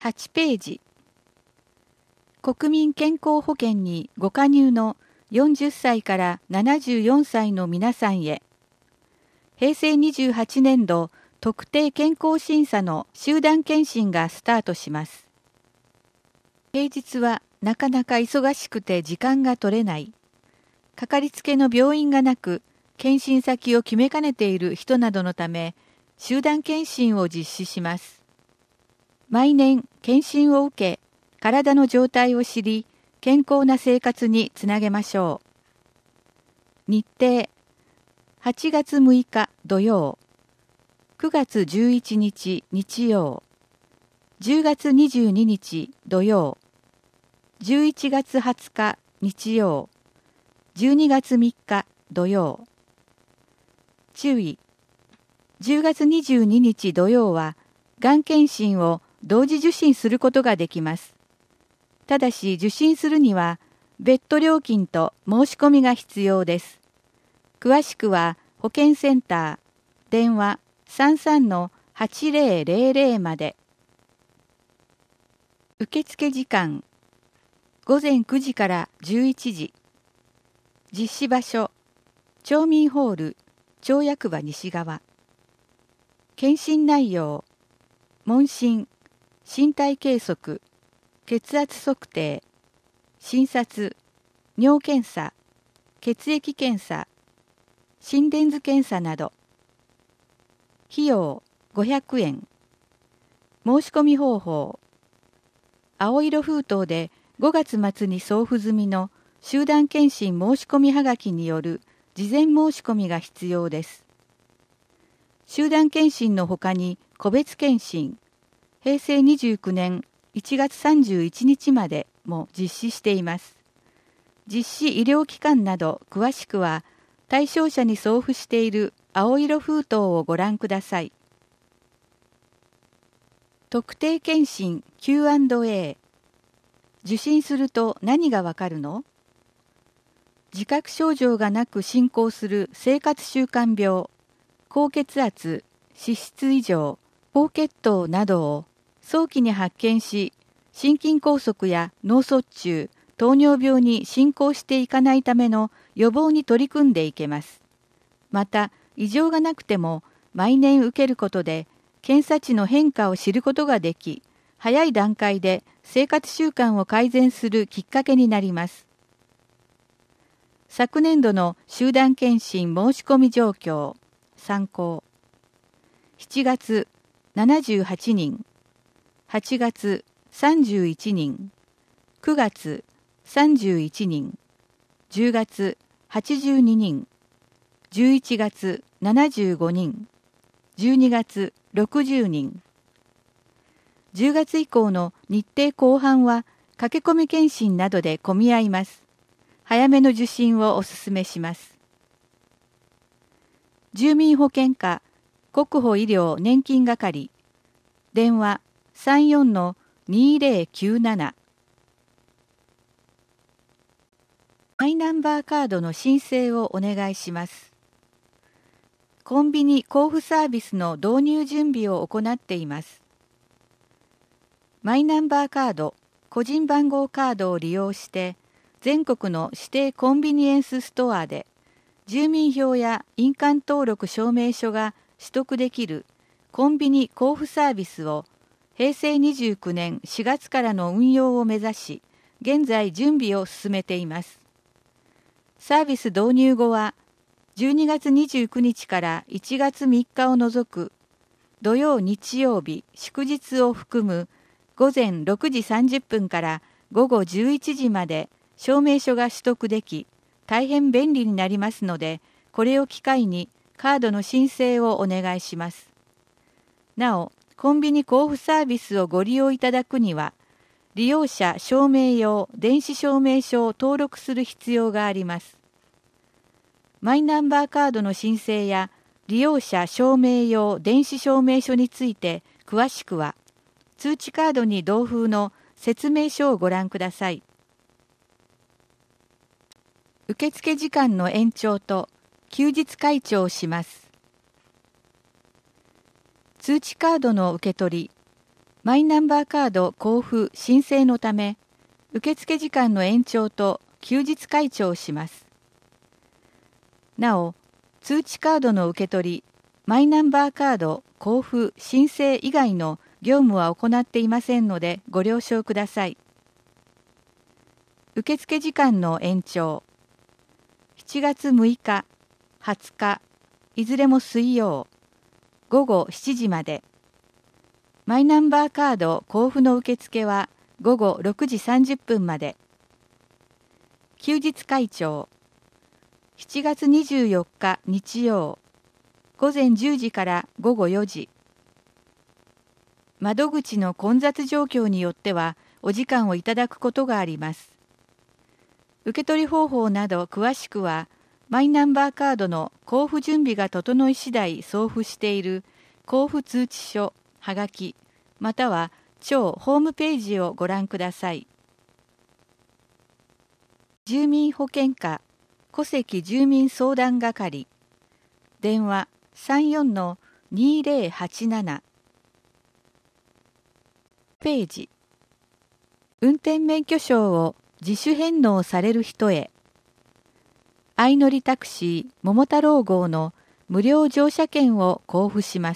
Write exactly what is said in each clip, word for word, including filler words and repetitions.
はちページ。国民健康保険にご加入のよんじゅっさいからななじゅうよんさいの皆さんへ、平成にじゅうはちねん度特定健康審査の集団検診がスタートします。平日はなかなか忙しくて時間が取れない、かかりつけの病院がなく、検診先を決めかねている人などのため、集団検診を実施します。毎年検診を受け、体の状態を知り、健康な生活につなげましょう。日程、はちがつむいか土曜、くがつじゅういちにち日曜、じゅうがつにじゅうににち土曜、じゅういちがつはつか日曜、じゅうにがつみっか土曜。注意。じゅうがつにじゅうににち土曜は、がん検診を同時受診することができます。ただし受診するには、別途料金と申し込みが必要です。詳しくは保健センター、電話 さんさんのはちぜろぜろぜろ まで。受付時間、ごぜんくじからじゅういちじ。実施場所、町民ホール、町役場西側。検診内容、問診、身体計測、血圧測定、診察、尿検査、血液検査、心電図検査など。費用ごひゃくえん。申し込み方法。青色封筒でごがつ末に送付済みの集団検診申し込みはがきによる事前申し込みが必要です。集団検診のほかに個別検診、平成にじゅうきゅうねんいちがつさんじゅういちにちまでも実施しています。実施医療機関など詳しくは対象者に送付している青色封筒をご覧ください。特定健診 キューアンドエー。受診すると何がわかるの？自覚症状がなく進行する生活習慣病、高血圧、脂質異常、高血糖などを早期に発見し、心筋梗塞や脳卒中、糖尿病に進行していかないための予防に取り組んでいけます。また、異常がなくても毎年受けることで検査値の変化を知ることができ、早い段階で生活習慣を改善するきっかけになります。昨年度の集団検診申し込み状況、参考。しちがつななじゅうはちにん、はちがつさんじゅういちにん、くがつさんじゅういちにん、じゅうがつはちじゅうににん、じゅういちがつななじゅうごにん、じゅうにがつろくじゅうにん。じゅうがつ以降の日程後半は駆け込み検診などで混み合います。早めの受診をお勧めします。住民保険課国保医療年金係、電話 さんよんのにぜろきゅうなな。マイナンバーカードの申請をお願いします。コンビニ交付サービスの導入準備を行っています。マイナンバーカード、個人番号カードを利用して、全国の指定コンビニエンスストアで、住民票や印鑑登録証明書が取得できるコンビニ交付サービスを平成にじゅうきゅうねんしがつからの運用を目指し、現在準備を進めています。サービス導入後は、じゅうにがつにじゅうくにちからいちがつみっかを除く土曜日曜日祝日を含むごぜんろくじさんじゅっぷんからごごじゅういちじまで証明書が取得でき、大変便利になりますので、これを機会にカードの申請をお願いします。なお、コンビニ交付サービスをご利用いただくには、利用者証明用電子証明書を登録する必要があります。マイナンバーカードの申請や利用者証明用電子証明書について詳しくは、通知カードに同封の説明書をご覧ください。受付時間の延長と休日開帳をします。通知カードの受け取り、 マイナンバーカード交付申請のため、受付時間の延長と休日開帳をします。なお、通知カードの受け取り、マイナンバーカード交付申請以外の業務は行っていませんのでご了承ください。受付時間の延長。しちがつむいか、はつか、いずれも水曜、ごごしちじまで。マイナンバーカード交付の受付はごごろくじさんじゅっぷんまで。休日開帳。しちがつにじゅうよっか日曜、ごぜんじゅうじからごごよじ。窓口の混雑状況によってはお時間をいただくことがあります。受け取り方法など詳しくは、マイナンバーカードの交付準備が整い次第送付している交付通知書、はがき、または庁ホームページをご覧ください。住民保険課戸籍住民相談係、電話 さんよんのにぜろはちなな。ページ。運転免許証を自主返納される人へ。相乗りタクシー桃太郎号の無料乗車券を交付します。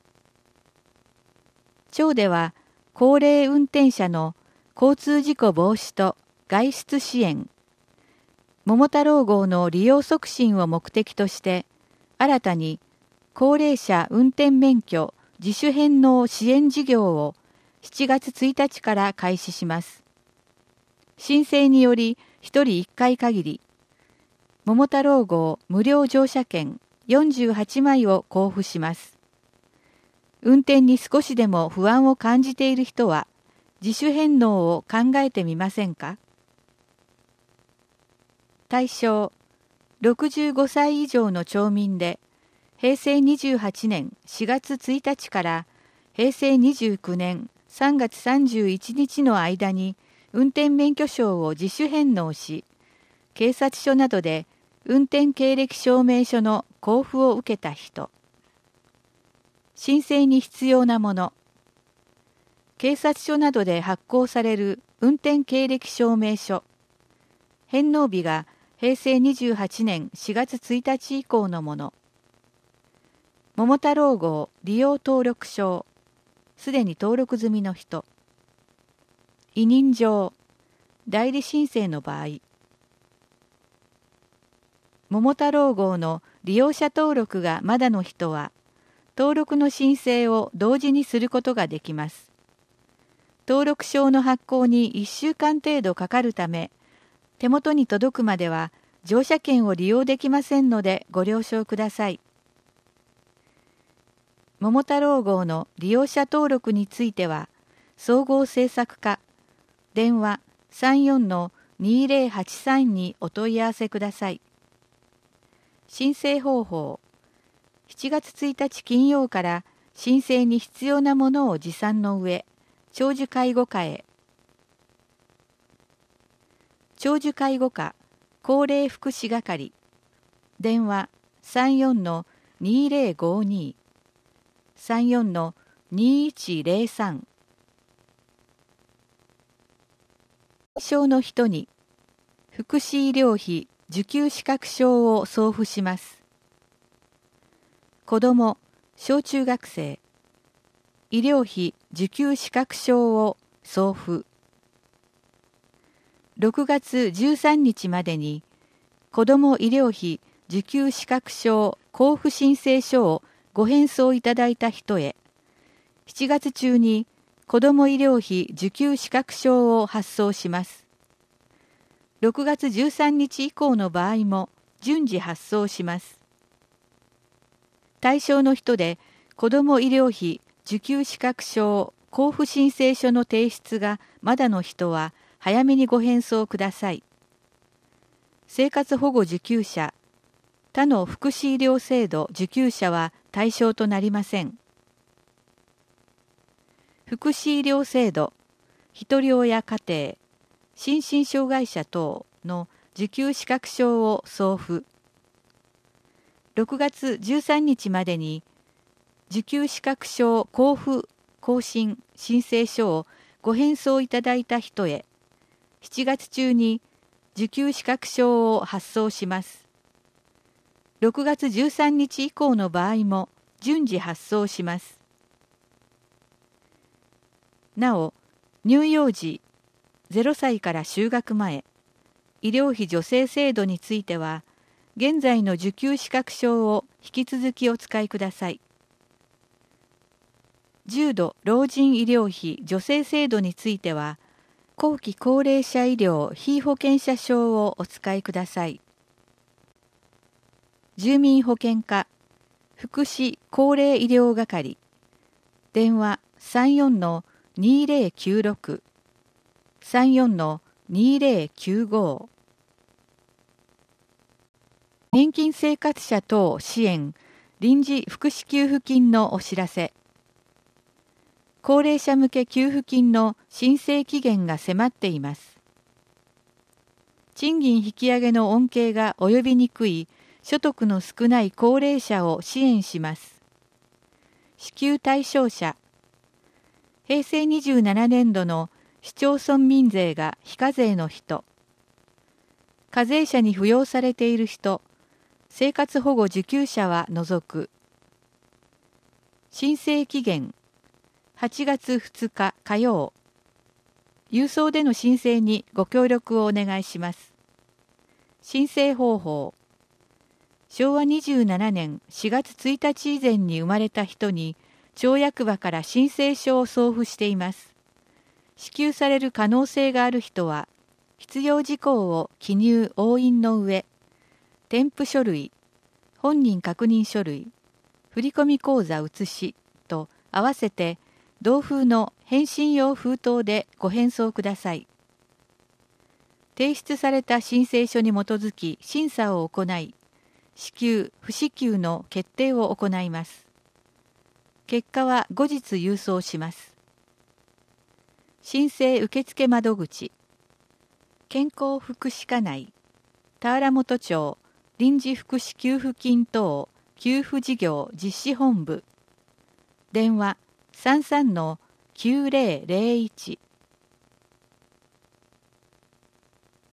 庁では高齢運転者の交通事故防止と外出支援、桃太郎号の利用促進を目的として、新たに高齢者運転免許自主返納支援事業をしちがつついたちから開始します。申請によりひとりいっかい限り、桃太郎号無料乗車券よんじゅうはちまいを交付します。運転に少しでも不安を感じている人は、自主返納を考えてみませんか？対象、ろくじゅうごさい以上の町民で、へいせいにじゅうはちねんしがつついたちからへいせいにじゅうきゅうねんさんがつさんじゅういちにちの間に運転免許証を自主返納し、警察署などで運転経歴証明書の交付を受けた人。申請に必要なもの。警察署などで発行される運転経歴証明書。返納日がへいせいにじゅうはちねんしがつついたち以降のもの。桃太郎号利用登録証。すでに登録済みの人。委任状。代理申請の場合。桃太郎号の利用者登録がまだの人は、登録の申請を同時にすることができます。登録証の発行にいっしゅうかん程度かかるため、手元に届くまでは乗車券を利用できませんのでご了承ください。桃太郎号の利用者登録については、総合政策課、電話 さんよんのにぜろはちさん にお問い合わせください。申請方法。しちがつついたち金曜から申請に必要なものを持参の上、長寿介護課へ。長寿介護課高齢福祉係、電話 さんよんのにぜろごに、さんよんのにいちぜろさん。対象の人に福祉医療費受給資格証を送付します。子ども、小中学生、医療費受給資格証を送付。ろくがつじゅうさんにちまでに子ども医療費受給資格証交付申請書をご返送いただいた人へ、しちがつ中に子ども医療費受給資格証を発送します。ろくがつじゅうさんにち以降の場合も順次発送します。対象の人で子ども医療費受給資格証交付申請書の提出がまだの人は早めにご返送ください。生活保護受給者、他の福祉医療制度受給者は対象となりません。福祉医療制度、ひとり親家庭、心身障害者等の受給資格証を送付。ろくがつじゅうさんにちまでに受給資格証交付更新・申請書をご返送いただいた人へ、しちがつ中に受給資格証を発送します。ろくがつじゅうさんにち以降の場合も順次発送します。なお、乳幼児ゼロさいから就学前、医療費助成制度については、現在の受給資格証を引き続きお使いください。重度老人医療費助成制度については、後期高齢者医療被保険者証をお使いください。住民保険課福祉高齢医療係電話 さんよんのにぜろきゅうろく さんよんのにぜろきゅうご 年金生活者等支援臨時福祉給付金のお知らせ。高齢者向け給付金の申請期限が迫っています。賃金引き上げの恩恵が及びにくい所得の少ない高齢者を支援します。支給対象者。へいせいにじゅうななねんどの市町村民税が非課税の人。課税者に扶養されている人。生活保護受給者は除く。申請期限。はちがつふつか火曜。郵送での申請にご協力をお願いします。申請方法。しょうわにじゅうななねんしがつついたち以前に生まれた人に町役場から申請書を送付しています。支給される可能性がある人は、必要事項を記入押印の上、添付書類、本人確認書類、振込口座写しと合わせて同封の返信用封筒でご返送ください。提出された申請書に基づき審査を行い、支給・不支給の決定を行います。結果は後日郵送します。申請受付窓口。健康福祉課内、田原本町臨時福祉給付金等給付事業実施本部。電話 さんさんのきゅうぜろぜろいち